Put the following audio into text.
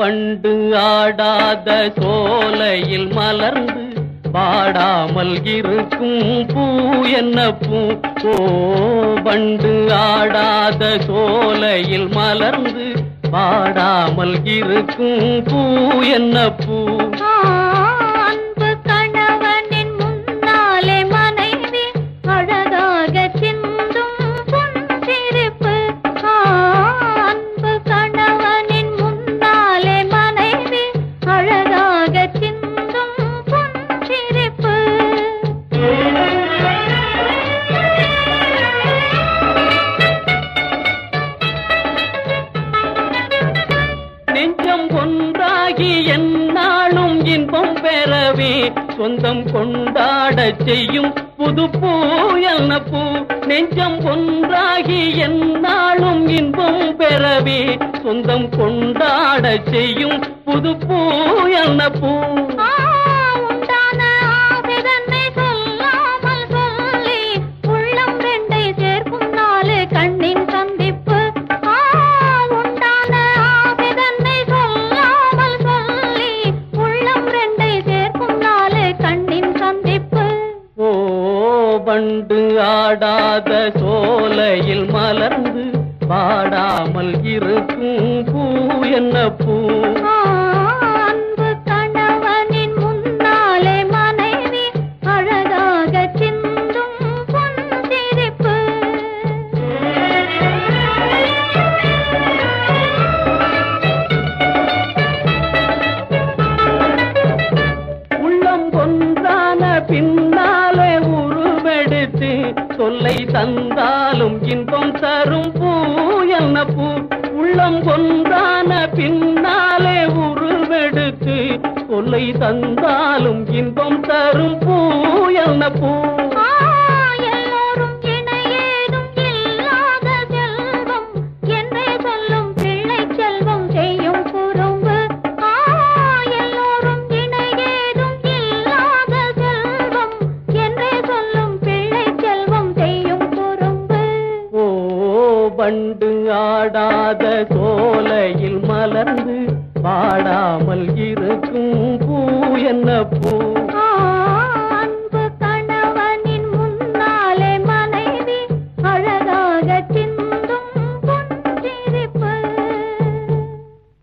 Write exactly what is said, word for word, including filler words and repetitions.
வண்டு ஆடாத சோலையில் மலர்ந்து பாடாமல் இருக்கும் பூ என்ன பூ? ஓ வண்டு ஆடாத சோலையில் மலர்ந்து பாடாமல் இருக்கும் பூ என்ன பூ? அன்பு கணவனின் முன்னாலே மனைவி அழகாக சிந்தும் புன்சிரிப்பு. அன்பு கணவனின் முன்னாலே மனைவி அழகாக சிந்தும் புன்சிரிப்பு. நெஞ்சம் ஒன்றாகி எந்நாளும் இன்பம் பெறவே சொந்தம் கொண்டாடச் செய்யும் புது பூ என்ன பூ? நெஞ்சம் ஒன்றாகி எந்நாளும் இன்பம் பெறவே சொந்தம் கொண்டாடச் செய்யும் புது பூ என்ன பூ? உண்டான ஆசைதன்னை சொல்லாமல் சொல்லி உள்ளம் ரெண்டை சேர்க்கும் நாளு கண்ணின் சந்திப்பு. உண்டான ஆசைதன்னை சொல்லாமல் சொல்லி உள்ளம் ரெண்டை சேர்க்கும் நாளு கண்ணின் சந்திப்பு. ஓ வண்டு ஆடாத சோலையில் மலர்ந்து பாடாமல் இருக்கும் பூ என்ன பூ? அன்பு கணவனின் முன்னாலே மனைவி அழகாக சிந்தும் புன்சிரிப்பு. உள்ளம் ஒன்றான பின்னாலே உருவெடுத்து சொல்லை தந்தாலும் இன்பம் தரும் பூ என்ன பூ? உள்ளம் ஒன்றான பின்னாலே உருவெடுத்து சொல்லை தந்தாலும் இன்பம் தரும் பூ என்ன பூ? எல்லோரும் இணையேதும் இல்லாத செல்வம் என்றே சொல்லும் பிள்ளை செல்வம் செய்யும் குறும்பு. எல்லோரும் இணையேதும் இல்லாத செல்வம் என்றே சொல்லும் பிள்ளை செல்வம் செய்யும் குறும்பு. ஓ வண்டு ஆடாத சோலையில் மலர்ந்து பாடாமல் இருக்கும் பூ என்ன பூ?